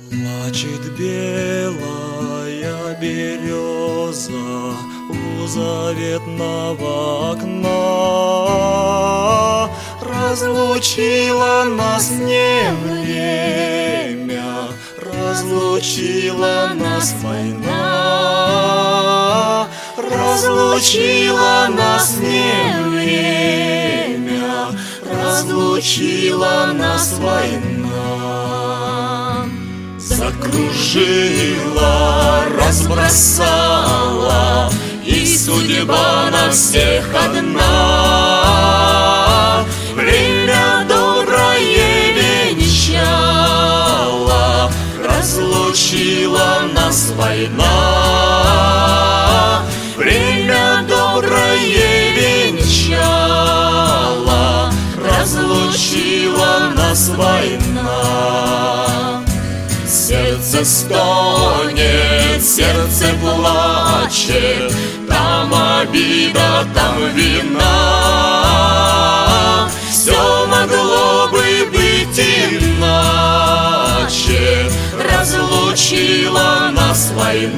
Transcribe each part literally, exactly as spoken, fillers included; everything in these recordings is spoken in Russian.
Плачет белая береза у заветного окна. Разлучила нас не время, разлучила нас война. Разлучила нас не время, разлучила нас война. Закружила, разбросала, и судьба на всех одна. Время доброе венчало, разлучила нас война. Время доброе венчало, разлучила нас война. Сердце стонет, сердце плачет, там обида, там вина. Все могло бы быть иначе, разлучила нас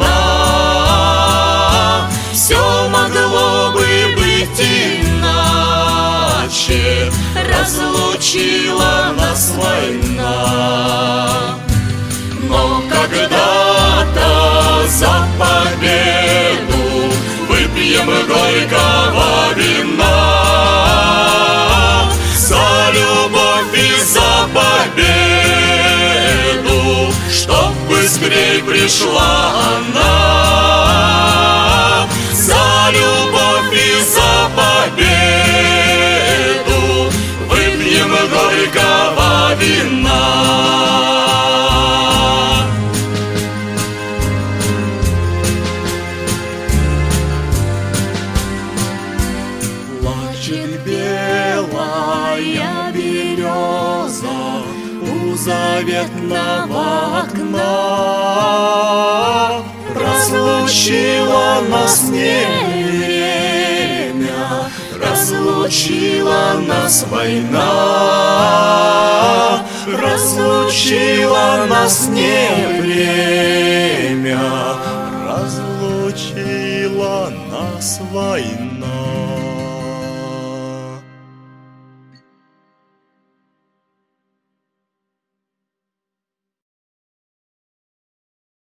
война. Все могло бы быть иначе, разлучила нас война. Но когда-то за победу выпьем горького вина. За любовь и за победу, чтоб быстрей пришла она. За любовь и за победу выпьем горького вина. Плачет белая береза у заветного окна. Разлучила нас не время, разлучила нас война. Разлучила нас не время, разлучила нас война.